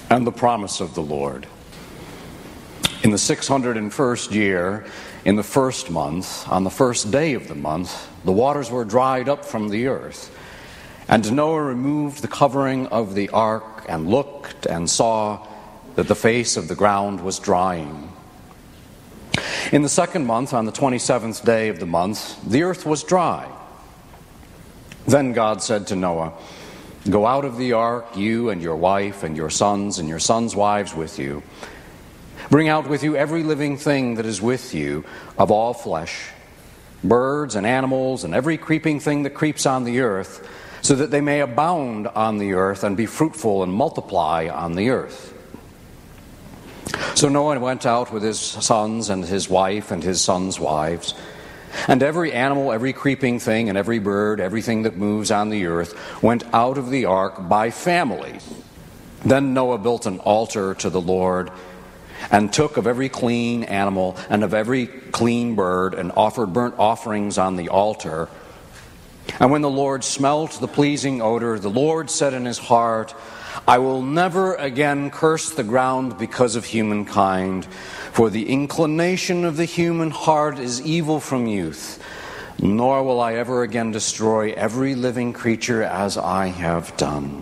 and the promise of the Lord. In the 601st year, in the first month, on the first day of the month, the waters were dried up from the earth. And Noah removed the covering of the ark and looked and saw that the face of the ground was drying. In the second month, on the 27th day of the month, the earth was dry. Then God said to Noah, "Go out of the ark, you and your wife and your sons' wives with you. Bring out with you every living thing that is with you of all flesh, birds and animals and every creeping thing that creeps on the earth, so that they may abound on the earth and be fruitful and multiply on the earth." So Noah went out with his sons and his wife and his sons' wives, and every animal, every creeping thing, and every bird, everything that moves on the earth, went out of the ark by families. Then Noah built an altar to the Lord, and took of every clean animal and of every clean bird, and offered burnt offerings on the altar. And when the Lord smelt the pleasing odor, the Lord said in his heart, "I will never again curse the ground because of humankind, for the inclination of the human heart is evil from youth, nor will I ever again destroy every living creature as I have done.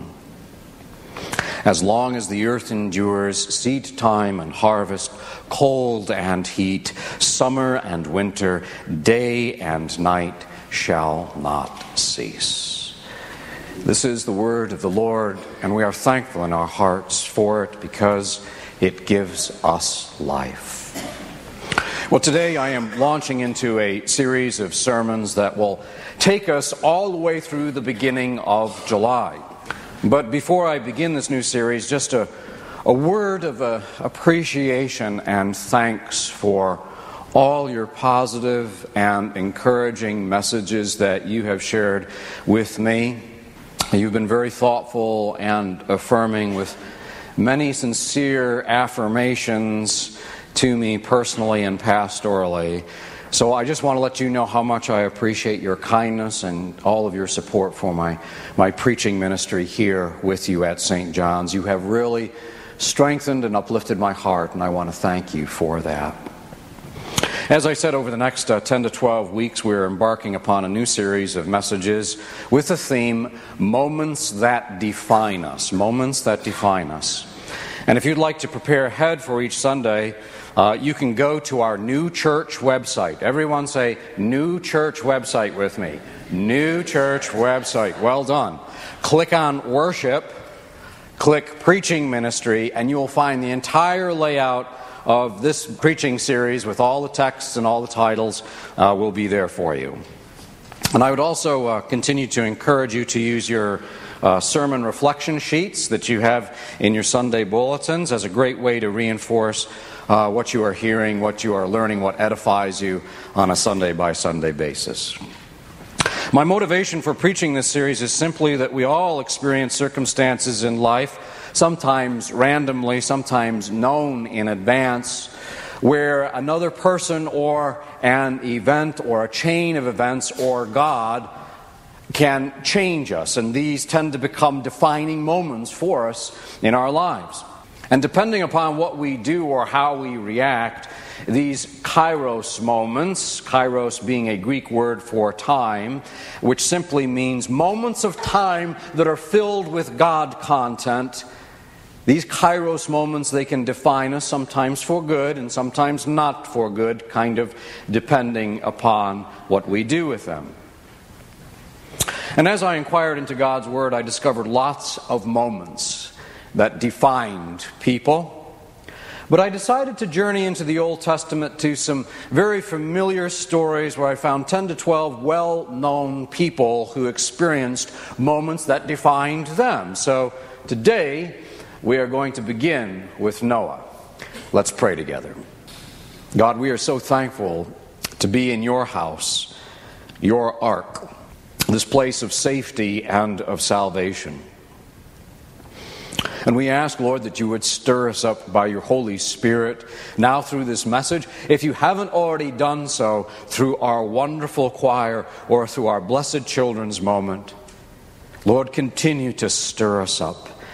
As long as the earth endures, seed time and harvest, cold and heat, summer and winter, day and night shall not cease." This is the word of the Lord, and we are thankful in our hearts for it because it gives us life. Well, today I am launching into a series of sermons that will take us all the way through the beginning of July. But before I begin this new series, just a word of appreciation and thanks for all your positive and encouraging messages that you have shared with me. You've been very thoughtful and affirming with many sincere affirmations to me personally and pastorally. So I just want to let you know how much I appreciate your kindness and all of your support for my preaching ministry here with you at St. John's. You have really strengthened and uplifted my heart, and I want to thank you for that. As I said, over the next 10 to 12 weeks, we're embarking upon a new series of messages with the theme, Moments That Define Us. Moments That Define Us. And if you'd like to prepare ahead for each Sunday, you can go to our New Church website. Everyone say, New Church website with me. New Church website. Well done. Click on Worship, click Preaching Ministry, and you will find the entire layout of this preaching series with all the texts and all the titles will be there for you. And I would also continue to encourage you to use your sermon reflection sheets that you have in your Sunday bulletins as a great way to reinforce what you are hearing, what you are learning, what edifies you on a Sunday-by-Sunday basis. My motivation for preaching this series is simply that we all experience circumstances in life, sometimes randomly, sometimes known in advance, where another person or an event or a chain of events or God can change us, and these tend to become defining moments for us in our lives. And depending upon what we do or how we react, these kairos moments, kairos being a Greek word for time, which simply means moments of time that are filled with God content, these kairos moments, they can define us, sometimes for good and sometimes not for good, kind of depending upon what we do with them. And as I inquired into God's Word, I discovered lots of moments that defined people. But I decided to journey into the Old Testament to some very familiar stories where I found 10 to 12 well-known people who experienced moments that defined them. So today, we are going to begin with Noah. Let's pray together. God, we are so thankful to be in your house, your ark, this place of safety and of salvation. And we ask, Lord, that you would stir us up by your Holy Spirit now through this message. If you haven't already done so, through our wonderful choir or through our blessed children's moment, Lord, continue to stir us up.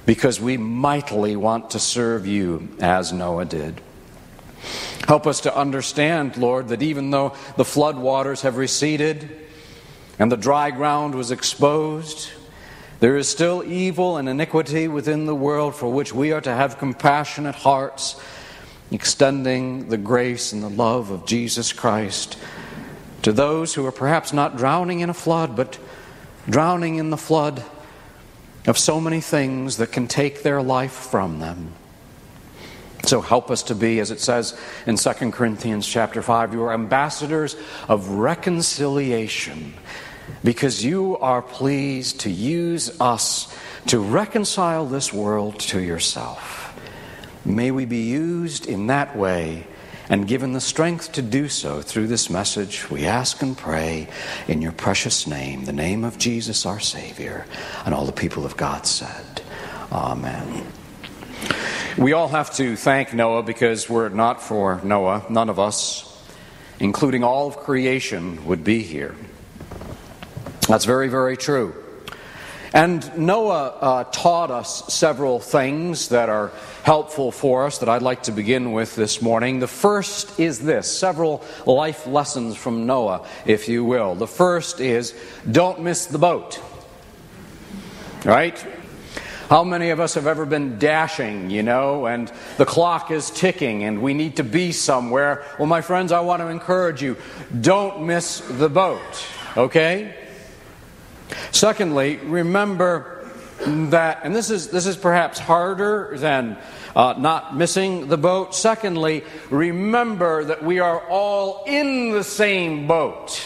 because we mightily want to serve you as Noah did. Help us to understand, Lord, that even though the flood waters have receded and the dry ground was exposed, there is still evil and iniquity within the world for which we are to have compassionate hearts, extending the grace and the love of Jesus Christ to those who are perhaps not drowning in a flood, but drowning in the flood of so many things that can take their life from them. So help us to be, as it says in 2 Corinthians chapter 5, you are ambassadors of reconciliation, because you are pleased to use us to reconcile this world to yourself. May we be used in that way and given the strength to do so through this message, we ask and pray in your precious name, the name of Jesus our Savior. And all the people of God said, Amen. We all have to thank Noah, because were it not for Noah, none of us, including all of creation, would be here. That's very, very true. And Noah taught us several things that are helpful for us that I'd like to begin with this morning. The first is this, several life lessons from Noah, if you will. The first is, don't miss the boat. Right? How many of us have ever been dashing, and the clock is ticking and we need to be somewhere? Well, my friends, I want to encourage you, don't miss the boat, okay? Secondly, remember that, and this is perhaps harder than not missing the boat. Secondly, remember that we are all in the same boat.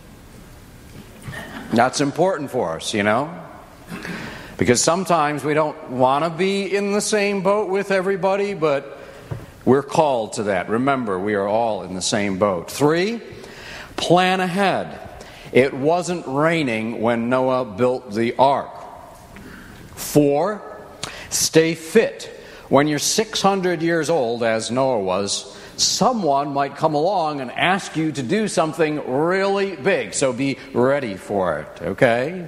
That's important for us, because sometimes we don't want to be in the same boat with everybody, but we're called to that. Remember, we are all in the same boat. 3, plan ahead. It wasn't raining when Noah built the ark. 4, stay fit. When you're 600 years old, as Noah was, someone might come along and ask you to do something really big. So be ready for it, okay?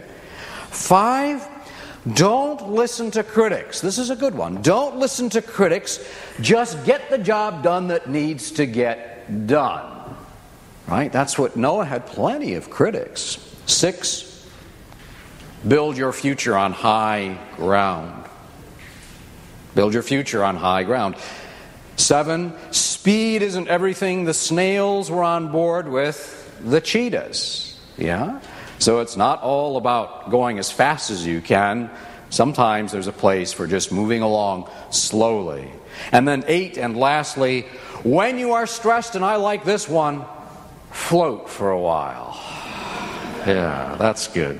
5, don't listen to critics. This is a good one. Don't listen to critics. Just get the job done that needs to get done. Right? That's what Noah had, plenty of critics. 6, build your future on high ground. Build your future on high ground. 7, speed isn't everything. The snails were on board with the cheetahs. Yeah? So it's not all about going as fast as you can. Sometimes there's a place for just moving along slowly. And then 8, and lastly, when you are stressed, and I like this one, float for a while. Yeah, that's good.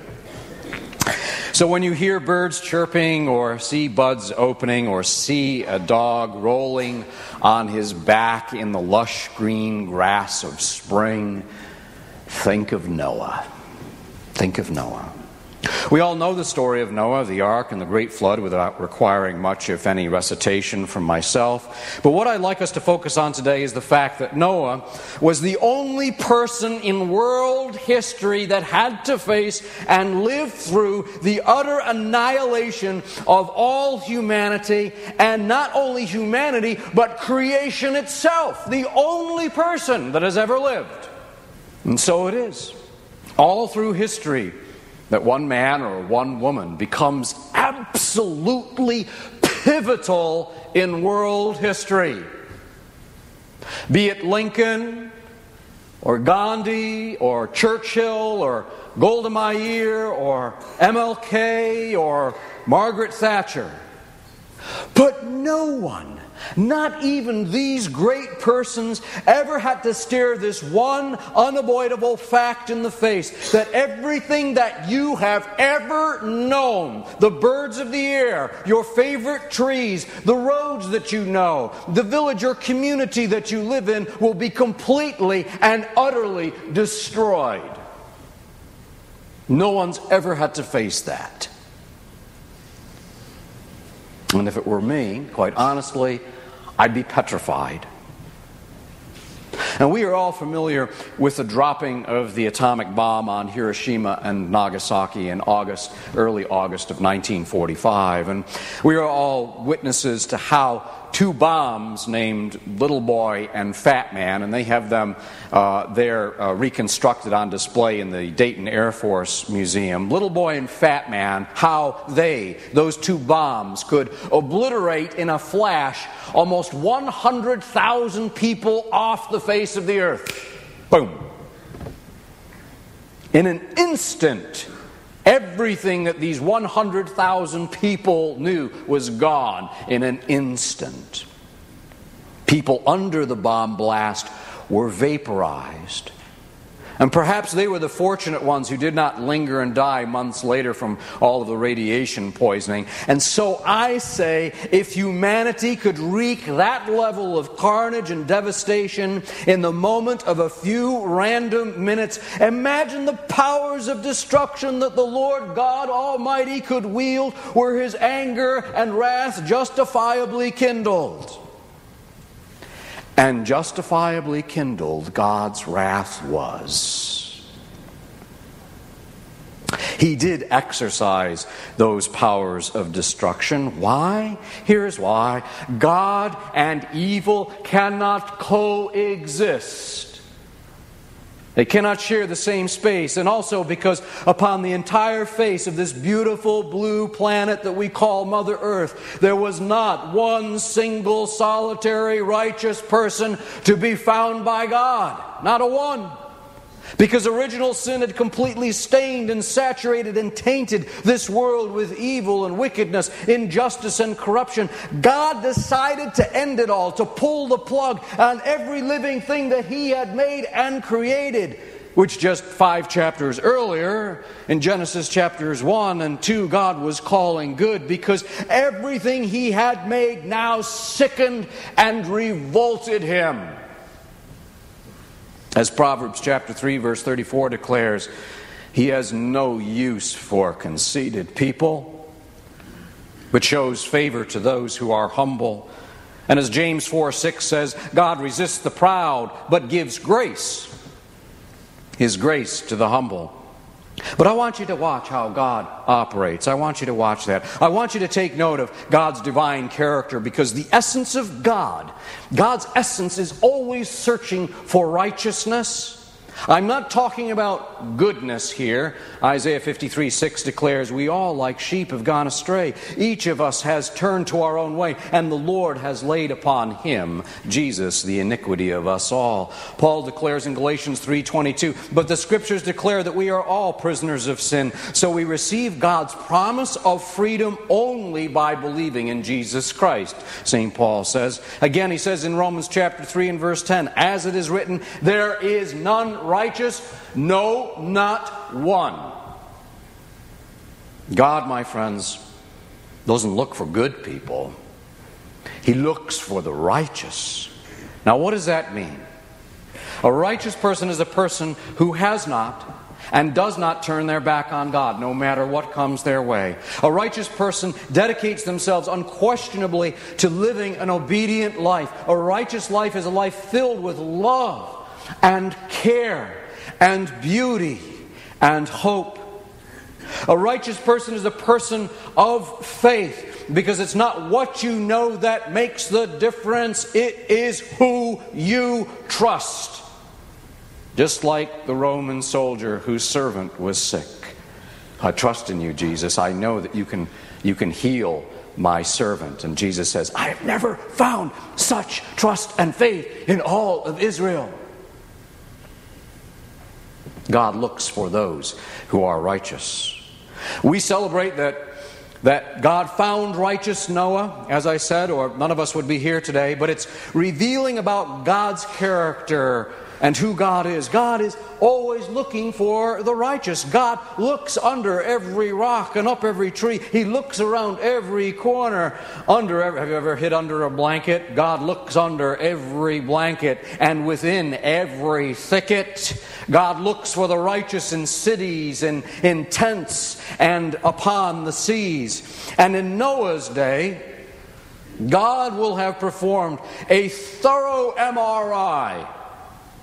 So when you hear birds chirping, or see buds opening, or see a dog rolling on his back in the lush green grass of spring, think of Noah. Think of Noah. We all know the story of Noah, the ark, and the great flood without requiring much, if any, recitation from myself. But what I'd like us to focus on today is the fact that Noah was the only person in world history that had to face and live through the utter annihilation of all humanity, and not only humanity, but creation itself. The only person that has ever lived. And so it is. All through history, that one man or one woman becomes absolutely pivotal in world history. Be it Lincoln, or Gandhi, or Churchill, or Golda Meir, or MLK, or Margaret Thatcher. But no one, not even these great persons, ever had to stare this one unavoidable fact in the face, that everything that you have ever known, the birds of the air, your favorite trees, the roads that you know, the village or community that you live in, will be completely and utterly destroyed. No one's ever had to face that. And if it were me, quite honestly, I'd be petrified. And we are all familiar with the dropping of the atomic bomb on Hiroshima and Nagasaki in early August of 1945. And we are all witnesses to how two bombs named Little Boy and Fat Man, and they have them there reconstructed on display in the Dayton Air Force Museum. Little Boy and Fat Man, how those two bombs, could obliterate in a flash almost 100,000 people off the face of the earth. Boom. In an instant, everything that these 100,000 people knew was gone in an instant. People under the bomb blast were vaporized. And perhaps they were the fortunate ones who did not linger and die months later from all of the radiation poisoning. And so I say, if humanity could wreak that level of carnage and devastation in the moment of a few random minutes, imagine the powers of destruction that the Lord God Almighty could wield were His anger and wrath justifiably kindled. And justifiably kindled, God's wrath was. He did exercise those powers of destruction. Why? Here's why. God and evil cannot coexist. They cannot share the same space. And also because upon the entire face of this beautiful blue planet that we call Mother Earth, there was not one single solitary righteous person to be found by God. Not a one. Because original sin had completely stained and saturated and tainted this world with evil and wickedness, injustice and corruption. God decided to end it all, to pull the plug on every living thing that He had made and created, which just 5 chapters earlier, in Genesis chapters 1 and 2, God was calling good, because everything He had made now sickened and revolted Him. As Proverbs chapter 3 verse 34 declares, He has no use for conceited people, but shows favor to those who are humble. And as James 4:6 says, God resists the proud, but gives grace, His grace to the humble. But I want you to watch how God operates. I want you to watch that. I want you to take note of God's divine character, because the essence of God, God's essence is always searching for righteousness. I'm not talking about goodness here. Isaiah 53:6 declares, we all like sheep have gone astray. Each of us has turned to our own way, and the Lord has laid upon Him, Jesus, the iniquity of us all. Paul declares in Galatians 3:22, but the Scriptures declare that we are all prisoners of sin, so we receive God's promise of freedom only by believing in Jesus Christ, St. Paul says. Again, he says in Romans chapter 3 and verse 10, as it is written, there is none righteous, no, not one. God, my friends, doesn't look for good people. He looks for the righteous. Now, what does that mean? A righteous person is a person who has not and does not turn their back on God, no matter what comes their way. A righteous person dedicates themselves unquestionably to living an obedient life. A righteous life is a life filled with love and care and beauty and hope. A righteous person is a person of faith, because it's not what you know that makes the difference, it is who you trust. Just like the Roman soldier whose servant was sick. I trust in you, Jesus. I know that you can heal my servant. And Jesus says, I have never found such trust and faith in all of Israel. God looks for those who are righteous. We celebrate that God found righteous Noah, as I said, or none of us would be here today, but it's revealing about God's character and who God is. God is always looking for the righteous. God looks under every rock and up every tree. He looks around every corner. Have you ever hid under a blanket? God looks under every blanket and within every thicket. God looks for the righteous in cities and in tents and upon the seas. And in Noah's day, God will have performed a thorough MRI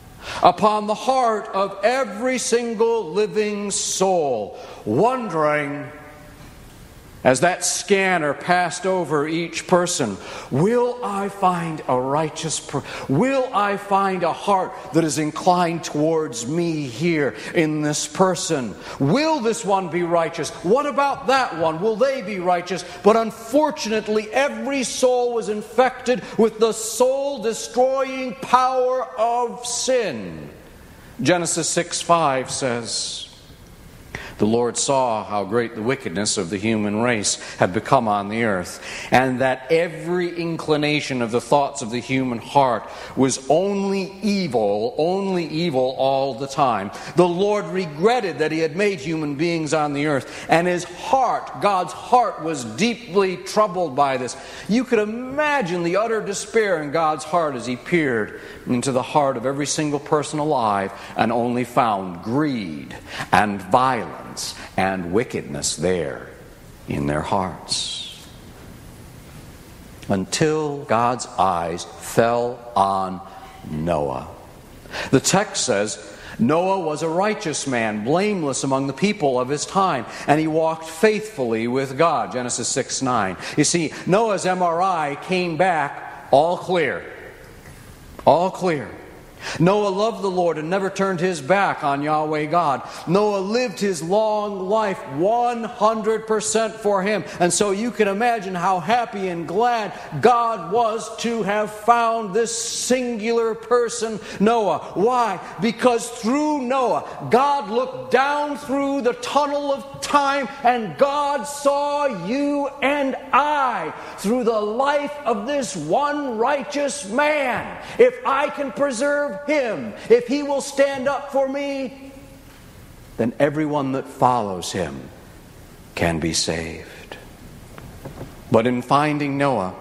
upon the heart of every single living soul, wondering, as that scanner passed over each person, will I find a righteous will I find a heart that is inclined towards me here in this person? Will this one be righteous? What about that one? Will they be righteous? But unfortunately, every soul was infected with the soul-destroying power of sin. Genesis 6:5 says, the Lord saw how great the wickedness of the human race had become on the earth, and that every inclination of the thoughts of the human heart was only evil all the time. The Lord regretted that He had made human beings on the earth, and His heart, God's heart, was deeply troubled by this. You could imagine the utter despair in God's heart as He peered into the heart of every single person alive and only found greed and violence and wickedness there in their hearts. Until God's eyes fell on Noah. The text says, Noah was a righteous man, blameless among the people of his time, and he walked faithfully with God. Genesis 6:9. You see, Noah's MRI came back all clear. All clear. Noah loved the Lord and never turned his back on Yahweh God. Noah lived his long life 100% for Him. And so you can imagine how happy and glad God was to have found this singular person, Noah. Why? Because through Noah, God looked down through the tunnel of time and God saw you and I through the life of this one righteous man. If I can preserve Him, if He will stand up for me, then everyone that follows Him can be saved. But in finding Noah,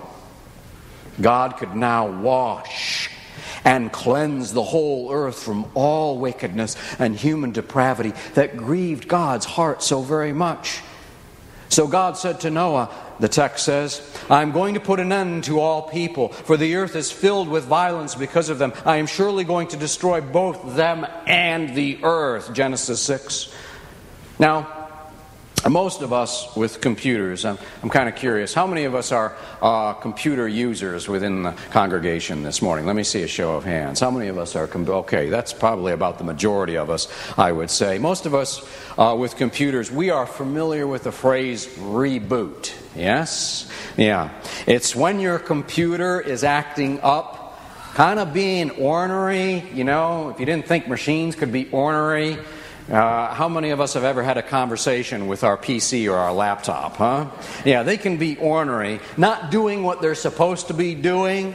God could now wash and cleanse the whole earth from all wickedness and human depravity that grieved God's heart so very much. So God said to Noah, the text says, I'm going to put an end to all people, for the earth is filled with violence because of them. I am surely going to destroy both them and the earth. Genesis 6. Now, most of us with computers, I'm kind of curious, how many of us are computer users within the congregation this morning? Let me see a show of hands. How many of us are, okay, that's probably about the majority of us, I would say. Most of us with computers, we are familiar with the phrase reboot. Yes? Yeah. It's when your computer is acting up, kind of being ornery. You know, if you didn't think machines could be ornery, how many of us have ever had a conversation with our PC or our laptop, huh? Yeah, they can be ornery, not doing what they're supposed to be doing.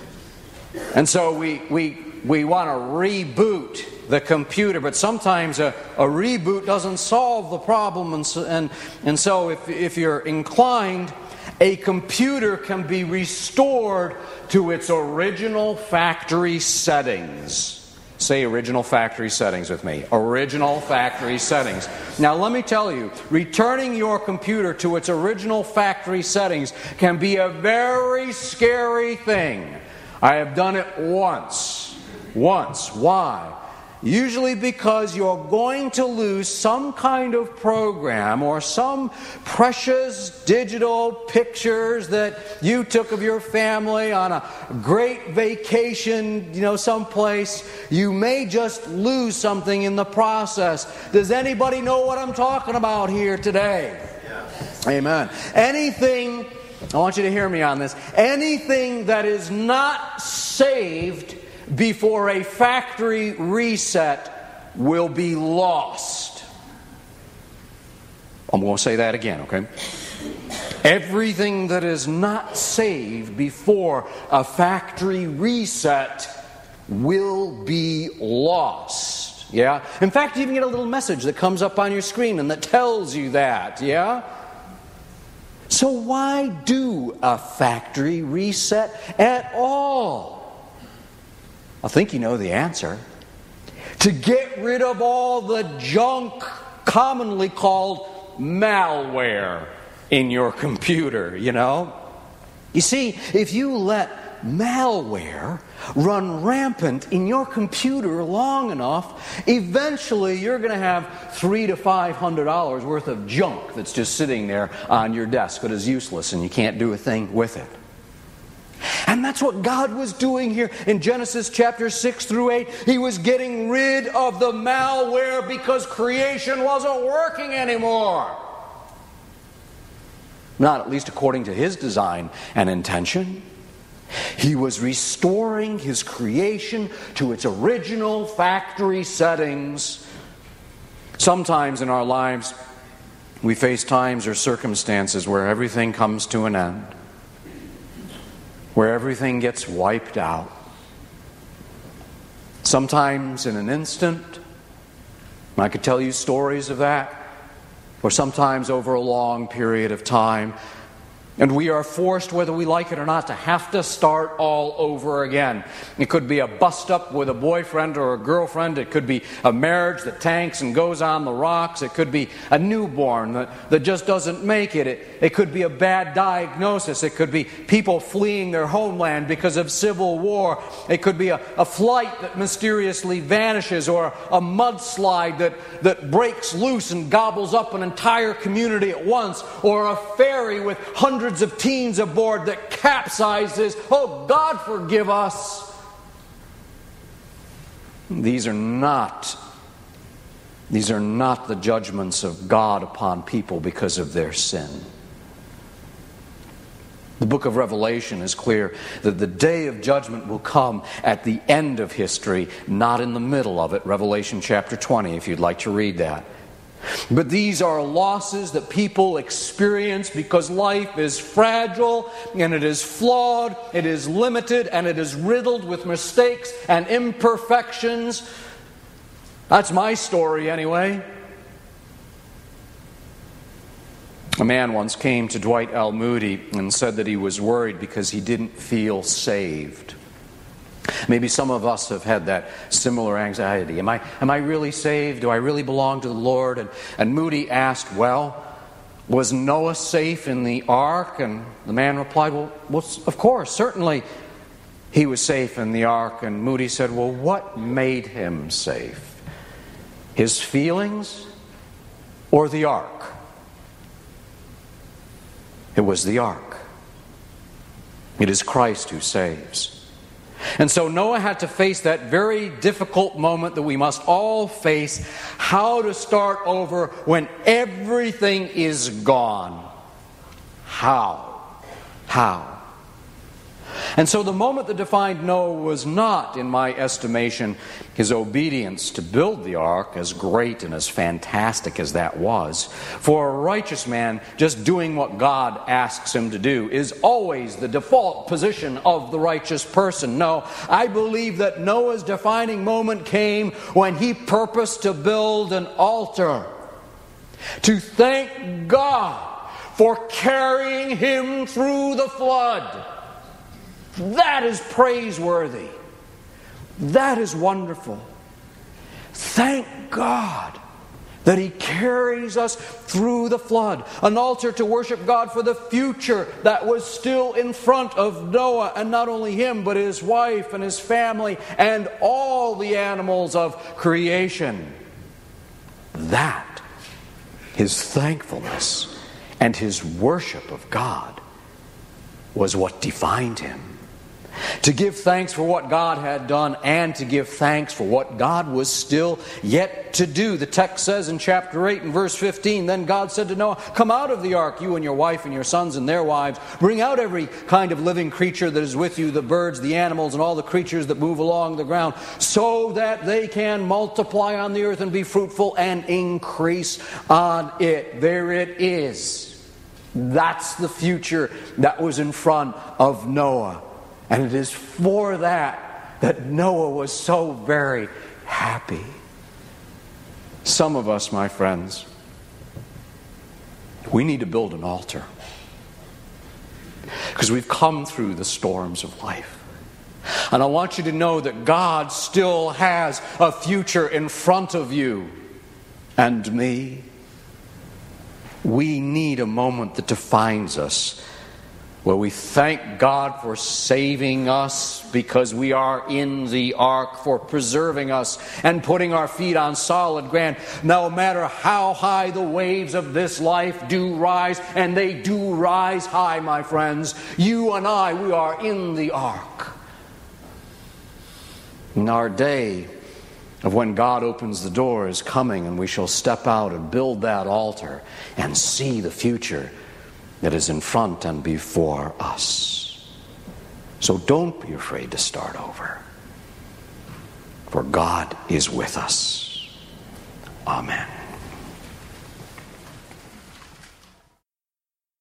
And so we want to reboot the computer, but sometimes a reboot doesn't solve the problem. And so if you're inclined, a computer can be restored to its original factory settings. Say original factory settings with me. Original factory settings. Now let me tell you, returning your computer to its original factory settings can be a very scary thing. I have done it once. Why? Usually because you're going to lose some kind of program or some precious digital pictures that you took of your family on a great vacation, someplace. You may just lose something in the process. Does anybody know what I'm talking about here today? Yeah. Amen. Anything, I want you to hear me on this, anything that is not saved before a factory reset will be lost. I'm going to say that again, okay? Everything that is not saved before a factory reset will be lost. Yeah? In fact, you even get a little message that comes up on your screen and that tells you that. Yeah? So why do a factory reset at all? I think you know the answer. To get rid of all the junk commonly called malware in your computer, You see, if you let malware run rampant in your computer long enough, eventually you're going to have $300 to $500 worth of junk that's just sitting there on your desk that is useless and you can't do a thing with it. And that's what God was doing here in Genesis chapter 6 through 8. He was getting rid of the malware because creation wasn't working anymore. Not at least according to His design and intention. He was restoring His creation to its original factory settings. Sometimes in our lives, we face times or circumstances where everything comes to an end, where everything gets wiped out. Sometimes in an instant, I could tell you stories of that, or sometimes over a long period of time. And we are forced, whether we like it or not, to have to start all over again. It could be a bust-up with a boyfriend or a girlfriend. It could be a marriage that tanks and goes on the rocks. It could be a newborn that just doesn't make it. It could be a bad diagnosis. It could be people fleeing their homeland because of civil war. It could be a flight that mysteriously vanishes, or a mudslide that breaks loose and gobbles up an entire community at once, or a ferry with hundreds of teens aboard that capsizes. Oh, God forgive us. These are not the judgments of God upon people because of their sin. The book of Revelation is clear that the day of judgment will come at the end of history, not in the middle of it. Revelation chapter 20, if you'd like to read that. But these are losses that people experience because life is fragile and it is flawed, it is limited, and it is riddled with mistakes and imperfections. That's my story anyway. A man once came to Dwight L. Moody and said that he was worried because he didn't feel saved. Maybe some of us have had that similar anxiety. Am I really saved? Do I really belong to the Lord? And Moody asked, well, was Noah safe in the ark? And the man replied, well, of course, certainly he was safe in the ark. And Moody said, well, what made him safe? His feelings or the ark? It was the ark. It is Christ who saves. And so Noah had to face that very difficult moment that we must all face, how to start over when everything is gone. How? And so the moment that defined Noah was not, in my estimation, his obedience to build the ark, as great and as fantastic as that was. For a righteous man, just doing what God asks him to do is always the default position of the righteous person. No, I believe that Noah's defining moment came when he purposed to build an altar to thank God for carrying him through the flood. That is praiseworthy. That is wonderful. Thank God that He carries us through the flood. An altar to worship God for the future that was still in front of Noah, and not only him, but his wife and his family and all the animals of creation. That, his thankfulness and his worship of God, was what defined him. To give thanks for what God had done and to give thanks for what God was still yet to do. The text says in chapter 8 and verse 15, then God said to Noah, come out of the ark, you and your wife and your sons and their wives. Bring out every kind of living creature that is with you, the birds, the animals, and all the creatures that move along the ground, so that they can multiply on the earth and be fruitful and increase on it. There it is. That's the future that was in front of Noah. And it is for that Noah was so very happy. Some of us, my friends, we need to build an altar. Because we've come through the storms of life. And I want you to know that God still has a future in front of you and me. We need a moment that defines us Well, we thank God for saving us because we are in the ark, for preserving us and putting our feet on solid ground. No matter how high the waves of this life do rise, and they do rise high, my friends, you and I, we are in the ark. And our day of when God opens the door is coming, and we shall step out and build that altar and see the future that is in front and before us. So don't be afraid to start over, for God is with us. Amen.